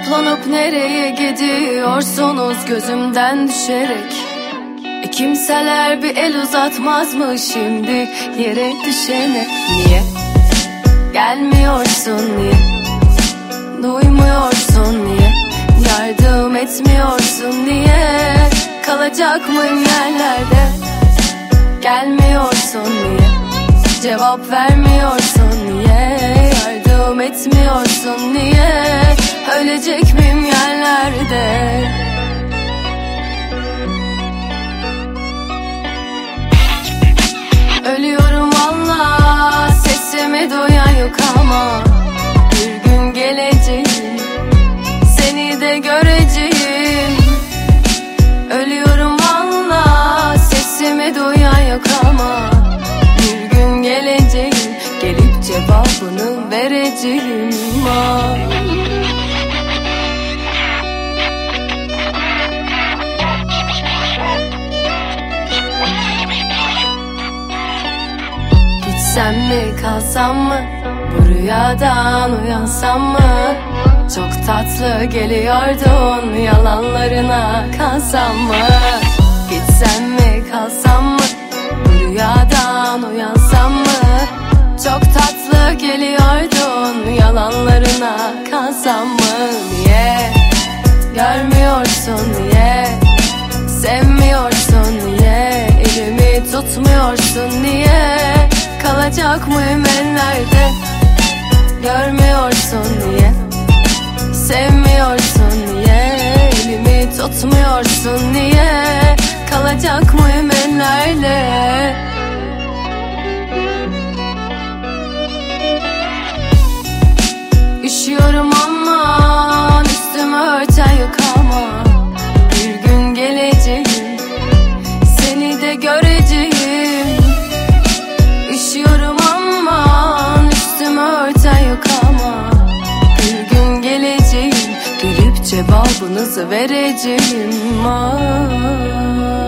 Toplanıp nereye gidiyorsunuz gözümden düşerek? Kimseler bir el uzatmaz mı şimdi yere düşene? Niye gelmiyorsun, niye duymuyorsun, niye yardım etmiyorsun, niye kalacak mıyım yerlerde? Gelmiyorsun, niye cevap vermiyorsun, niye yardım etmiyorsun, niye ölecek miyim yerlerde? Ölüyorum valla, sesimi duyan yok ama bir gün geleceğim, seni de göreceğim. Ölüyorum valla, sesimi duyan yok ama bir gün geleceğim, gelip cevabını vereceğim. Gitsem mi kalsam mı, bu rüyadan uyansam mı? Çok tatlı geliyordun, yalanlarına kalsam mı? Gitsem mi kalsam mı, bu rüyadan uyansam mı? Çok tatlı geliyordun, yalanlarına kalsam mı? Niye görmüyorsun, niye sevmiyorsun, niye elimi tutmuyorsun, niye kalacak mıyım ellerde? Görmüyorsun, niye sevmiyorsun, niye elimi tutmuyorsun, niye kalacak mıyım ellerde? Üşüyorum aman, üstümü örten yok ama bir gün geleceğim, seni de göreceğim. Üşüyorum aman, üstümü örten yok ama bir gün geleceğim, gelip cevabınızı vereceğim.